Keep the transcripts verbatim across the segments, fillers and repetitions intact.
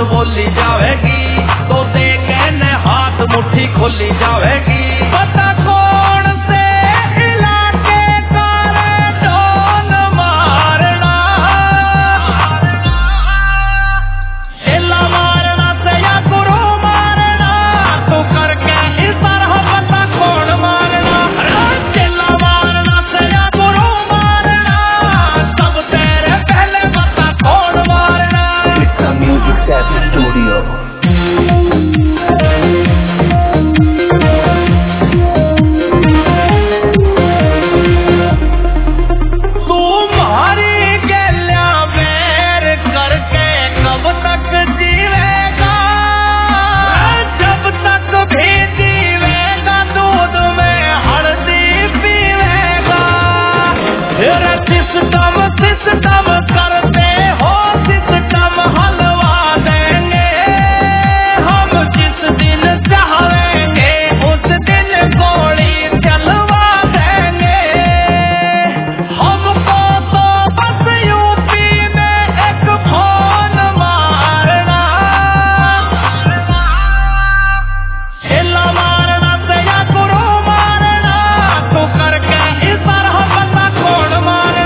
बोली जावेगी तो देखे न हाथ मुट्ठी खोली जावेगी। पता कौन से इलाके का रे डॉन मारना, चेला मारना से या गुरु मारना, तू करके इस तरह पता कौन मारना। चेला मारना से या गुरु मारना, सब तेरे पहले पता कौन मारना। It's a Music Savvy Studio. System system करते हो, सिस्टम हलवा देंगे हम, जिस दिन चाहेंगे उस दिन गोली चलवा देंगे। हमको तो बस यूपी में एक फोन मारना, चेला मारना से या गुरु मारना, तू करके इस तरह पता कौन मारना।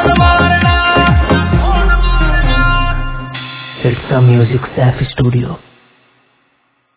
It's a Music Savvy Studio.